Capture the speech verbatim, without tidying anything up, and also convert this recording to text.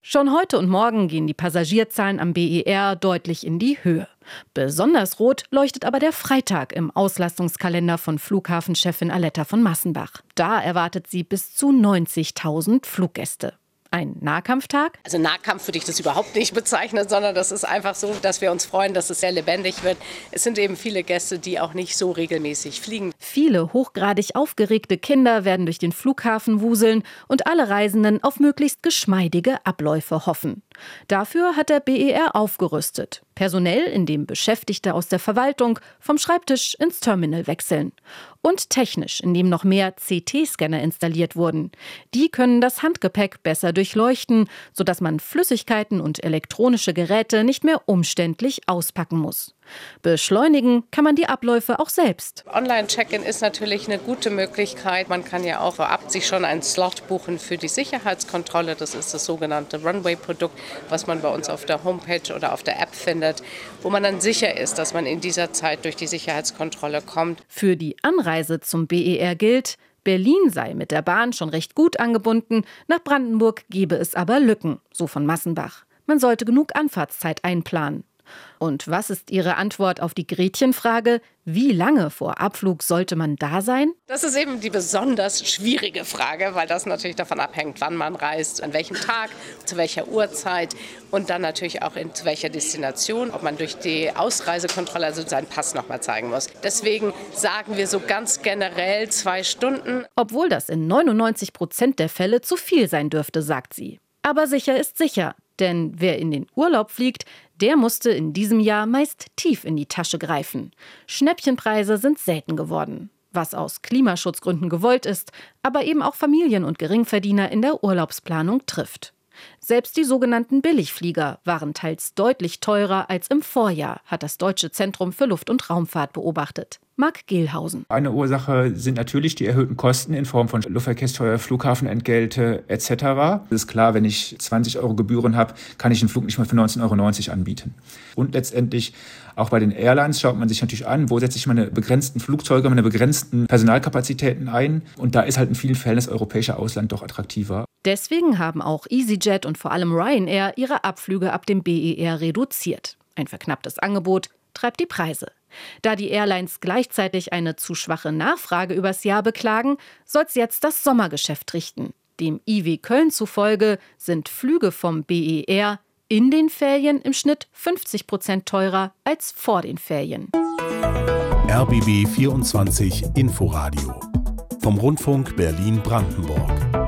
Schon heute und morgen gehen die Passagierzahlen am B E R deutlich in die Höhe. Besonders rot leuchtet aber der Freitag im Auslastungskalender von Flughafenchefin Aletta von Massenbach. Da erwartet sie bis zu neunzigtausend Fluggäste. Ein Nahkampftag? Also Nahkampf würde ich das überhaupt nicht bezeichnen, sondern das ist einfach so, dass wir uns freuen, dass es sehr lebendig wird. Es sind eben viele Gäste, die auch nicht so regelmäßig fliegen. Viele hochgradig aufgeregte Kinder werden durch den Flughafen wuseln und alle Reisenden auf möglichst geschmeidige Abläufe hoffen. Dafür hat der B E R aufgerüstet. Personell, indem Beschäftigte aus der Verwaltung vom Schreibtisch ins Terminal wechseln. Und technisch, indem noch mehr C T-Scanner installiert wurden. Die können das Handgepäck besser durchleuchten, sodass man Flüssigkeiten und elektronische Geräte nicht mehr umständlich auspacken muss. Beschleunigen kann man die Abläufe auch selbst. Online-Check-in ist natürlich eine gute Möglichkeit. Man kann ja auch vorab sich schon einen Slot buchen für die Sicherheitskontrolle. Das ist das sogenannte Runway-Produkt, was man bei uns auf der Homepage oder auf der App findet, wo man dann sicher ist, dass man in dieser Zeit durch die Sicherheitskontrolle kommt. Für die Anreise zum B E R gilt, Berlin sei mit der Bahn schon recht gut angebunden, nach Brandenburg gebe es aber Lücken, so von Massenbach. Man sollte genug Anfahrtszeit einplanen. Und was ist Ihre Antwort auf die Gretchenfrage? Wie lange vor Abflug sollte man da sein? Das ist eben die besonders schwierige Frage, weil das natürlich davon abhängt, wann man reist, an welchem Tag, zu welcher Uhrzeit und dann natürlich auch in zu welcher Destination, ob man durch die Ausreisekontrolle also seinen Pass nochmal zeigen muss. Deswegen sagen wir so ganz generell zwei Stunden. Obwohl das in neunundneunzig Prozent der Fälle zu viel sein dürfte, sagt sie. Aber sicher ist sicher. Denn wer in den Urlaub fliegt, der musste in diesem Jahr meist tief in die Tasche greifen. Schnäppchenpreise sind selten geworden, was aus Klimaschutzgründen gewollt ist, aber eben auch Familien und Geringverdiener in der Urlaubsplanung trifft. Selbst die sogenannten Billigflieger waren teils deutlich teurer als im Vorjahr, hat das Deutsche Zentrum für Luft- und Raumfahrt beobachtet. Marc Gehlhausen. Eine Ursache sind natürlich die erhöhten Kosten in Form von Luftverkehrssteuer, Flughafenentgelte et cetera. Es ist klar, wenn ich zwanzig Euro Gebühren habe, kann ich einen Flug nicht mehr für neunzehn Euro neunzig anbieten. Und letztendlich auch bei den Airlines schaut man sich natürlich an, wo setze ich meine begrenzten Flugzeuge, meine begrenzten Personalkapazitäten ein. Und da ist halt in vielen Fällen das europäische Ausland doch attraktiver. Deswegen haben auch EasyJet und vor allem Ryanair ihre Abflüge ab dem B E R reduziert. Ein verknapptes Angebot treibt die Preise. Da die Airlines gleichzeitig eine zu schwache Nachfrage übers Jahr beklagen, soll es jetzt das Sommergeschäft richten. Dem I W Köln zufolge sind Flüge vom B E R in den Ferien im Schnitt fünfzig Prozent teurer als vor den Ferien. R B B vierundzwanzig Inforadio vom Rundfunk Berlin-Brandenburg.